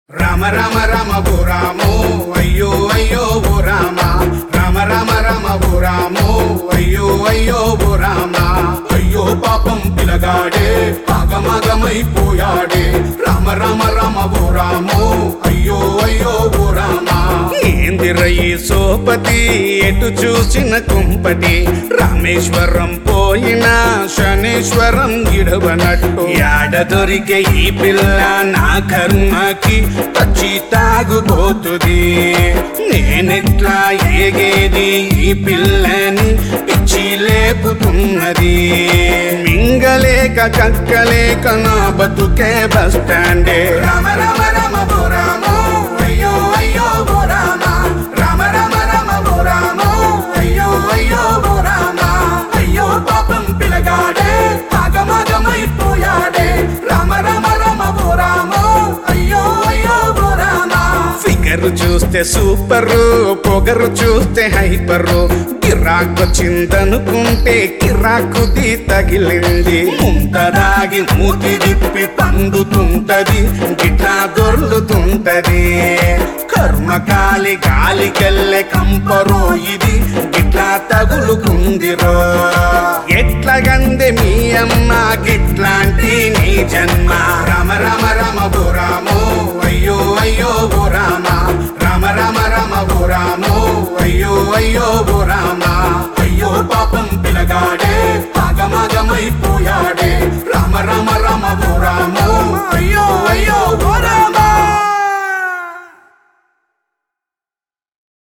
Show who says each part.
Speaker 1: రామ రామ రామ ఓ రామో అయ్యో అయ్యో ఓ రామ రామ రామ రామ ఓ రామో అయ్యో అయ్యో ఓ రామ అయ్యో పాపం పిలగాడే ఆగమగమైపోయాడే రామ రామ రామ ఓ రామో అయ్యో అయ్యో ఓ రామ ఏందిరయ్యి సోపతి ఎటు చూసిన కుంపటి రామేశ్వరం పోయినా శనేశ్వరం గిడవనట్టు యాడ దొరికే ఈ పిల్ల నా కర్మకి పచ్చి తాగుబోతుంది నేనెట్లా ఏగేది ఈ పిల్లని పిచ్చి లేపుతున్నది మింగలేక కక్కలేక నా బతుకే బస్ స్టాండే రామ రామ రామ ఓ రామో అయ్యో అయ్యో ఓ రామ రామ రామ రామ ఓ రామో అయ్యో అయ్యో ఓ రామ అయ్యో పాపం పిలగాడే ఆగమగమైపోయాడే రామ రామ రామ ఓ రామో అయ్యో అయ్యో ఓ రామ ఫిగరు చూస్తే సూపరు పొగరు చూస్తే హైపరు కిరాకొచ్చిందనుకుంటే కిరాకుది తగిలింది ముంతదాగి మూతి విప్పి పండుతుంటది గిట్లా దొర్లుతుంటది కర్మకాలి గాలికెళ్ళే కంపరో ఇది గిట్లా తగులుకుందిరో ఎట్లా గందె మీ అమ్మ గిట్లాంటి నీ జన్మ రామ రామ రామ ఓ రామో అయ్యో అయ్యో ఓ రామ రామ రామ రామ ఓ రామో అయ్యో అయ్యో ఓ రామ